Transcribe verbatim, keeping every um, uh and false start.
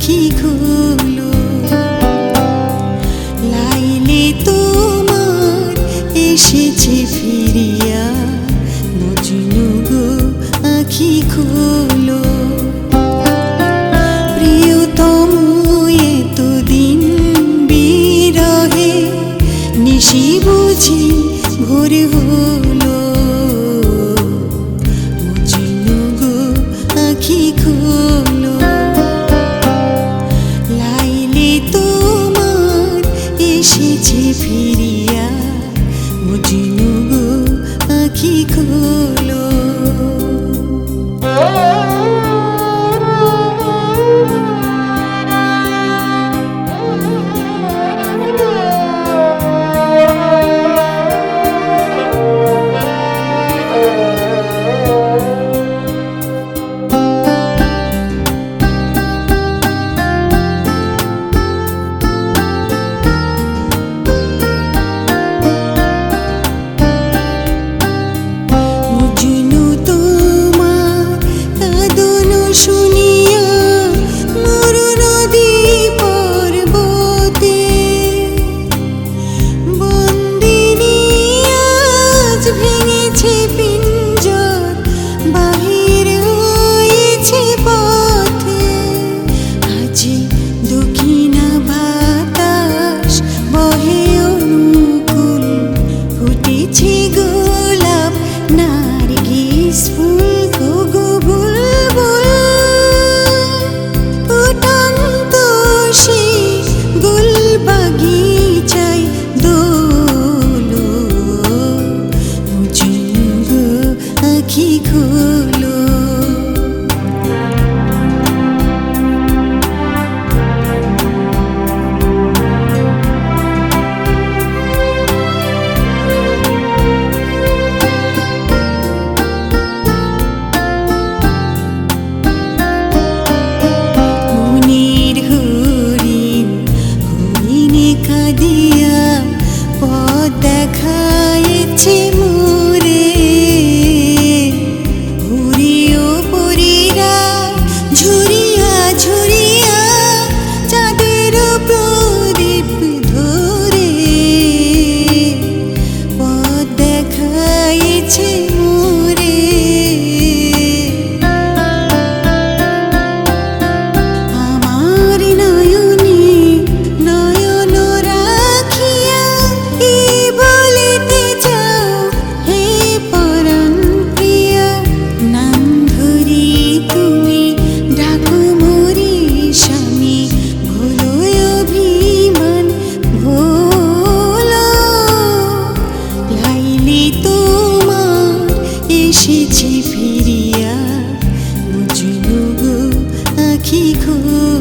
আঁখি খোলো লাইলে তোমার এসেছে ফিরিয়া মজনু গো আঁখি খোলো প্রিয়তম এতদিন বিরহে নিশি বুঝি ভোর হলো মজনু গো আঁখি খোলো লাইলে তোমার এসেছে ফিরিয়া মজনু গো আঁখি খোলো শুনিয়া মরু নদী পর্বতে বন্দিনী আজ ভেঙেছে পিঞ্জর বাহির হয়েছে পথে আজি দক্ষিণা বাতাস বহে অনুকূল ফুটেছে গোলাপ নার্গিস ফুল গো আঁখি খোলো মনের হরিণ হরিণে কাঁদিয়া পথ দেখাইছে মোরে ঝুরিয়া ঝুরিয়া চাঁদের প্রদীপ ধরে পথ দেখাইছে মোরে আমার নয়নে নয়ন রাখিয়া কি বলিতে চাও হে পরাণ প্রিয়া নাম ধরি তুমি ডাকো মোরে স্বামী ভোলো অভিমান ভোলো লাইলে তোমার এসেছে ফিরিয়া মজনু গো আঁখি খোলো।